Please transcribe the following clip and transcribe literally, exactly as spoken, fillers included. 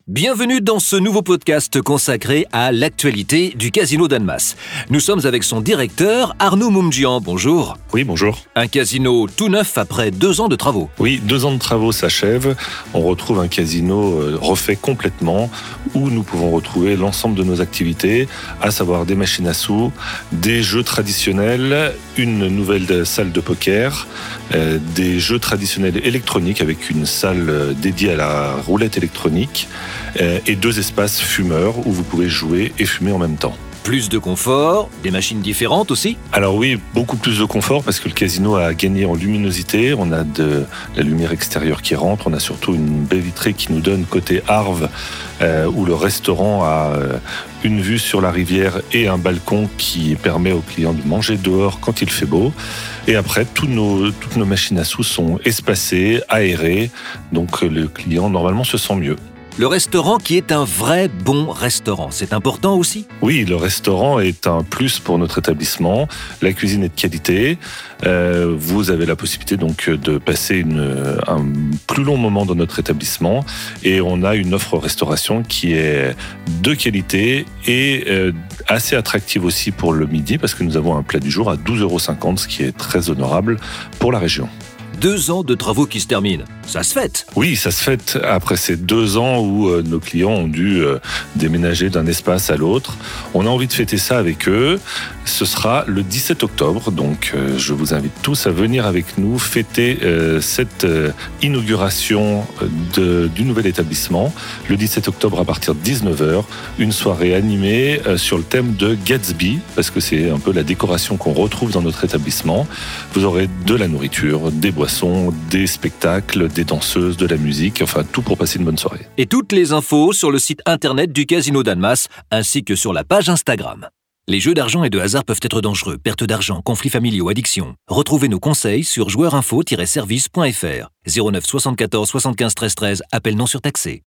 Bienvenue dans ce nouveau podcast consacré à l'actualité du Casino d'Annemasse. Nous sommes avec son directeur, Arnaud Moumdjian. Bonjour. Oui, bonjour. Un casino tout neuf après deux ans de travaux. Oui, deux ans de travaux s'achèvent. On retrouve un casino refait complètement où nous pouvons retrouver l'ensemble de nos activités, à savoir des machines à sous, des jeux traditionnels, une nouvelle salle de poker, euh, des jeux traditionnels électroniques avec une salle dédiée à la roulette électronique euh, et deux espaces fumeurs où vous pouvez jouer et fumer en même temps. Plus de confort, des machines différentes aussi ? Alors oui, beaucoup plus de confort parce que le casino a gagné en luminosité. On a de la lumière extérieure qui rentre. On a surtout une baie vitrée qui nous donne côté Arves euh, où le restaurant a euh, une vue sur la rivière et un balcon qui permet aux clients de manger dehors quand il fait beau. Et après, tous nos, toutes nos machines à sous sont espacées, aérées. Donc le client normalement se sent mieux. Le restaurant qui est un vrai bon restaurant, c'est important aussi ? Oui, le restaurant est un plus pour notre établissement. La cuisine est de qualité. Euh, vous avez la possibilité donc de passer une, un plus long moment dans notre établissement. Et on a une offre restauration qui est de qualité et euh, assez attractive aussi pour le midi parce que nous avons un plat du jour à douze euros cinquante, ce qui est très honorable pour la région. Deux ans de travaux qui se terminent, ça se fête. Oui, ça se fête après ces deux ans où euh, nos clients ont dû euh, déménager d'un espace à l'autre. On a envie de fêter ça avec eux. Ce sera le dix-sept octobre, donc euh, je vous invite tous à venir avec nous fêter euh, cette euh, inauguration de, du nouvel établissement. Le dix-sept octobre à partir de dix-neuf heures, une soirée animée euh, sur le thème de Gatsby, parce que c'est un peu la décoration qu'on retrouve dans notre établissement. Vous aurez de la nourriture, des boissons, des spectacles, des danseuses, de la musique, enfin tout pour passer une bonne soirée. Et toutes les infos sur le site internet du Casino d'Annemasse ainsi que sur la page Instagram. Les jeux d'argent et de hasard peuvent être dangereux. Perte d'argent, conflits familiaux, addiction. Retrouvez nos conseils sur joueurs info tiret service point f r. zéro neuf soixante-quatorze soixante-quinze treize treize, appel non surtaxé.